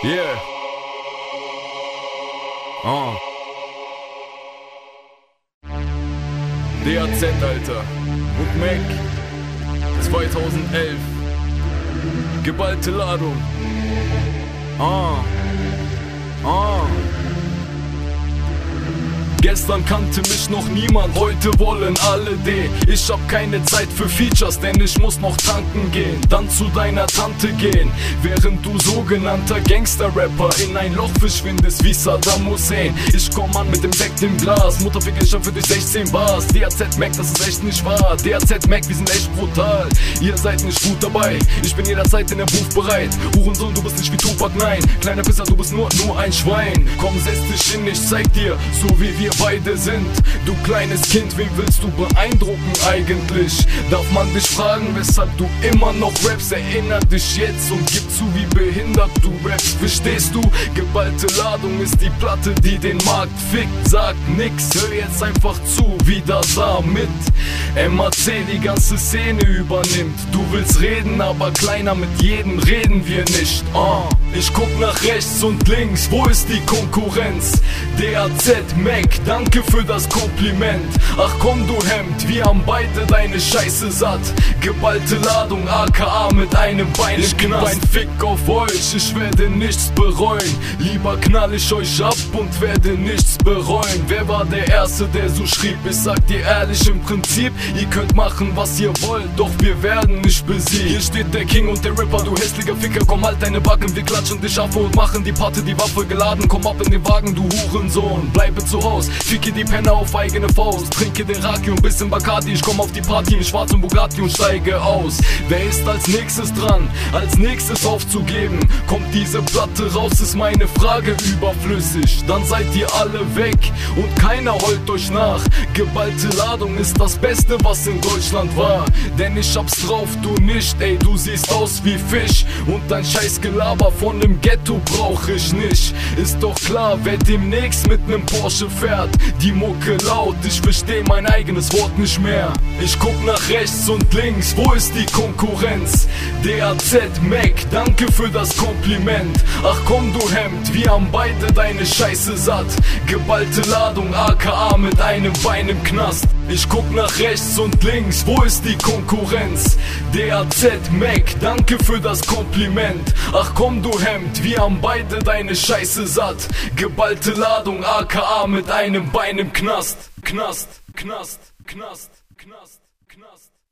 Yeah. DAZ, Alter. Und Mac. 2011. Geballte Ladung. Gestern kannte mich noch niemand, heute wollen alle D. Ich hab keine Zeit für Features, denn ich muss noch tanken gehen. Dann zu deiner Tante gehen, während du sogenannter Gangster-Rapper in ein Loch verschwindest wie Saddam Hussein. Ich komm an mit dem Sekt im Glas, Mutterfick, ich hab für dich 16 Bars. DAZ Mac, das ist echt nicht wahr. DAZ Mac, wir sind echt brutal. Ihr seid nicht gut dabei, ich bin jederzeit in der Booth bereit. Hurensohn, du bist nicht wie Tupac, nein. Kleiner Pisser, du bist nur ein Schwein. Komm, setz dich hin, ich zeig dir, so wie wir beide sind. Du kleines Kind, wen willst du beeindrucken eigentlich? Darf man dich fragen, weshalb du immer noch rappst? Erinner dich jetzt und gib zu, wie behindert du rappst. Verstehst du? Geballte Ladung ist die Platte, die den Markt fickt. Sag nix, hör jetzt einfach zu, wie das sah mit MAC die ganze Szene übernimmt. Du willst reden, aber kleiner, mit jedem reden wir nicht. Ich guck nach rechts und links, wo ist die Konkurrenz? DAZ Mac, danke für das Kompliment. Ach komm du Hemd, wir haben beide deine Scheiße satt. Geballte Ladung, aka mit einem Bein im Knast. Ein Fick auf euch, ich werde nichts bereuen. Lieber knall ich euch ab und werde nichts bereuen. Wer war der Erste, der so schrieb? Ich sag dir ehrlich, im Prinzip, ihr könnt machen, was ihr wollt, doch wir werden nicht besiegt. Hier steht der King und der Rapper, du hässlicher Ficker. Komm, halt deine Backen, wir klatschen dich ab und machen die Party, die Waffe geladen. Komm ab in den Wagen, du Hurensohn, bleibe zu Haus. Ficke die Penner auf eigene Faust, trinke den Raki und bisschen Bacardi. Ich komm auf die Party im schwarzen Bugatti und steige aus. Wer ist als nächstes dran, als nächstes aufzugeben? Kommt diese Platte raus, ist meine Frage überflüssig. Dann seid ihr alle weg und keiner heult euch nach. Geballte Ladung ist das Beste, was in Deutschland war. Denn ich hab's drauf, du nicht, ey, du siehst aus wie Fisch. Und dein scheiß Gelaber von dem Ghetto brauch ich nicht. Ist doch klar, wer demnächst mit nem Porsche fährt. Die Mucke laut, ich versteh mein eigenes Wort nicht mehr. Ich guck nach rechts und links, wo ist die Konkurrenz? DAZ Mac, danke für das Kompliment. Ach komm du Hemd, wir haben beide deine Scheiße satt. Geballte Ladung, aka mit einem Bein im Knast. Ich guck nach rechts und links, wo ist die Konkurrenz? DAZ Mac, danke für das Kompliment. Ach komm du Hemd, wir haben beide deine Scheiße satt. Geballte Ladung, aka mit einem Bein im Knast. Knast, Knast, Knast, Knast, Knast.